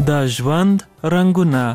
د ژوند رنگونه.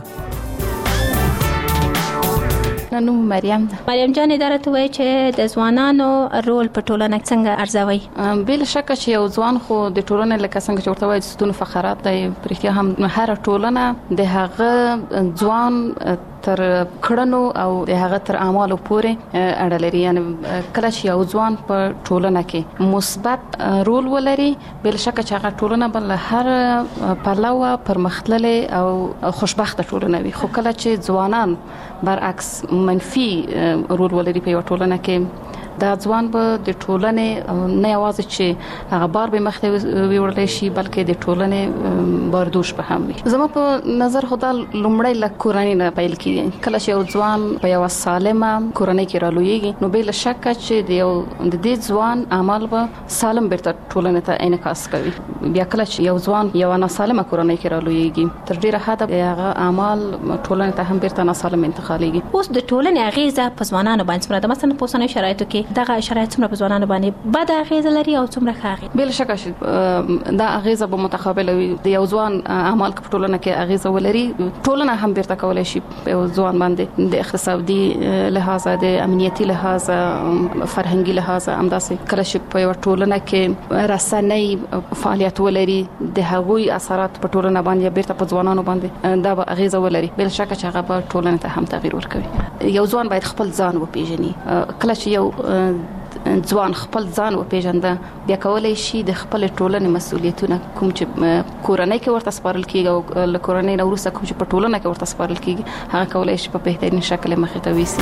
نوم مریم ده. مریم جان اداره ته وایي چې د ځوانانو رول په ټولنه کې څنګه ارزوي؟ بل شک چې یو ځوان خو د ټولنې لکه څنګه چې ورته وایي د ستونو فقرات دی، پرېختیا هم هر ټولنه د هغه ځوان تر کړنو او د هغه تر اعمالو پورې اړه لري. یعنی کله چې یو ځوان په ټولنه کې مثبت رول ولري، بل شک چې هغه ټولنه بل هر پلوه پرمختللې او خوشبخته ټولنه وي. خو کله چې ځوانان برعکس منفي رول ولري په یو ټولنه کې، دا ځوان به د ټولنې نه یوازې چې هغه بار به مخته ویورل شي بلکې د ټولنې باردوش به هم وي. زما په نظر خدا لومړی له کورنۍ نه پیل کیږي. کله چې یو ځوان په یو سالمه کورنۍ کې رالویږي، نو بل شک چې د دې ځوان اعمال به سالم بیرته ټولنې ته انعکاس کوي. بیا کله چې یو ځوان یو ناسالمه کورنۍ کې رالویږي، تر ډیره حد هغه اعمال ټولنې ته هم بیرته ناسالم انتقالېږي. اوس د ټولنې اغیزه په ځوانانو باندې څومره ده؟ مثلا په اوسنیو شرایطو کې دغه شرایط څومره په ځوانانو باندې بد اغیزه لري او څومره ښه اغیزه؟ بل شک چې دا اغیزه به متقابله وي. د یو ځوان اعمال په ټولنه کې اغیزه ولري، ټولنه هم بیرته کولای شي په یو ځوان باندې د اقتصادي لحاظ، د امنیتي لحاظ، فرهنګي لحاظ همداسې. کله چې په یو ټولنه کې رسنۍ فعالیت ولري، د هغوی اثرات په ټولنه باندې بیرته په ځوانانو باندې دا به اغیزه ولري. بل شک چې هغه په ټولنه ته هم تغییر ورکوي. یو ځوان باید خپل ځان وپیژني. کله چې یو ځوان خپل ځان وپیژنده، بیا کولای شي د خپل ټولنې مسؤلیتونه کوم چې کورنۍ کې ورته سپارل کیږي او له کورنۍ نه وروسته کوم چې په ټولنه کې ورته سپارل کیږي، هغه کولای شي په بهترین شکل مخې ته ویسي.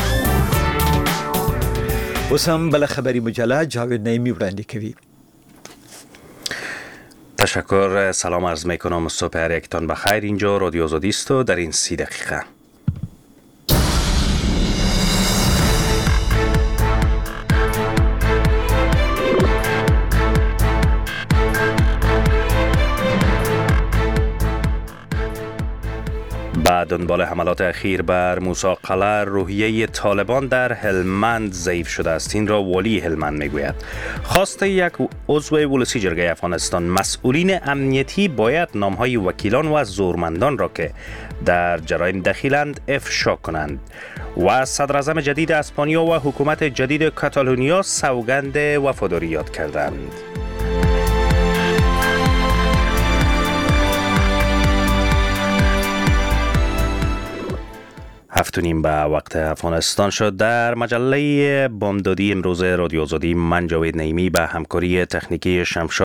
اوس هم بل خبری مجله جاوید نعیمی وړاندې کوي. تشکر. سلام عرض میکنم. صبح هر یکتان بخیر. اینجا رادیو آزادی است و در این 30 دقیقه بعد دنبال حملات اخیر بر موسی قلعه، روحیه طالبان در هلمند ضعیف شده است. این را والی هلمند میگوید. خواست یک عضو ولسی جرگه افغانستان، مسئولین امنیتی باید نامهای وکیلان و زورمندان را که در جرایم دخیلند افشا کنند. و صدر اعظم جدید اسپانیا و حکومت جدید کاتالونیا سوگند وفاداری یاد کردند. 7:30 به وقت افغانستان شد. در مجله بامدادی امروز رادیو آزادی من جاوید نعیمی به همکاری تکنیکی شمشاد